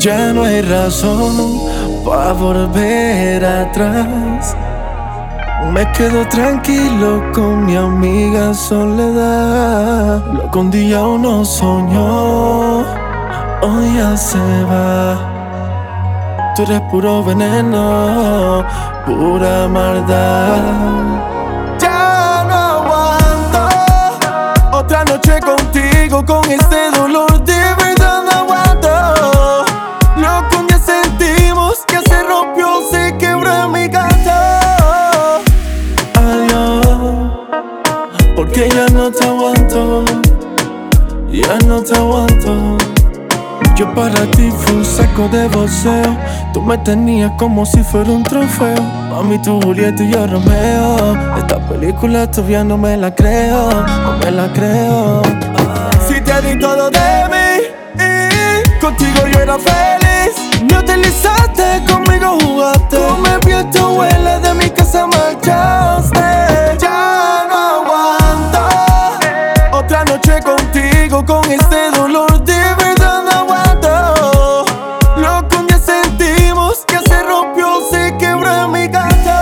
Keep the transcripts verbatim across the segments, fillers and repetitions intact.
Ya no hay razón para volver atrás. Me quedo tranquilo con mi amiga Soledad. Lo que un día uno soñó, hoy ya se va. Tú eres puro veneno, pura maldad. Ya no aguanto otra noche contigo con este dolor. De verdad no aguanto. Lo que un día sentimos ya se rompió, se quebró en mi canto. Adiós, porque ya no te aguanto. Ya no te aguanto. Yo para ti fui un saco de boxeo. Tú me tenías como si fuera un trofeo. Mami, tú Julieta y yo Romeo. Esta película todavía no me la creo. No me la creo. Si te di todo de mí y contigo yo era feliz. Me utilizaste, conmigo jugaste. Tú me viste, huele, de mi casa marchaste. Ya no aguanto otra noche contigo con este dolor. De verdad no aguanto. Lo que un día sentimos ya se rompió, se quebró en mi canto.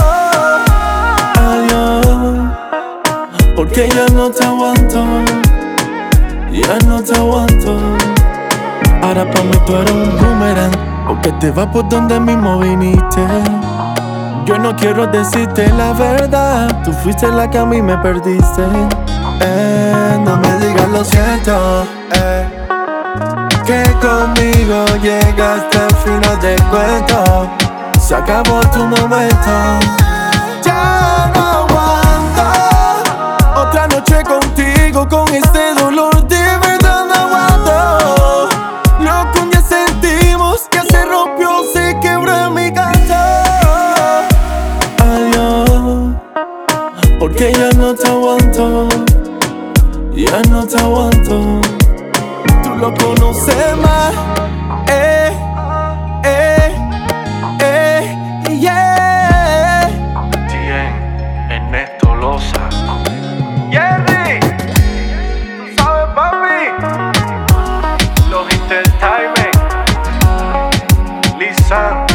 Adiós, porque ya no te aguanto. Ya no te aguanto. Ahora pa' mí tú eres un boomerang, porque te vas por donde mismo viniste. Yo no quiero decirte la verdad, tú fuiste la que a mí me perdiste. Eh, no me digas lo siento, eh, que conmigo llegaste al final del cuento. Se acabó tu momento. Ya no aguanto otra noche contigo con este dolor. De verdad no aguanto. Lo que un día sentimos ya se rompió, se quebró en mi canto. Adiós, porque ya no te aguanto. Ya no te aguanto. Tú lo conoces más. Eh, eh, eh, yeah. Tien, Ernesto Loza. Jerry, tú sabes, papi. Los Entertainment. Lisan.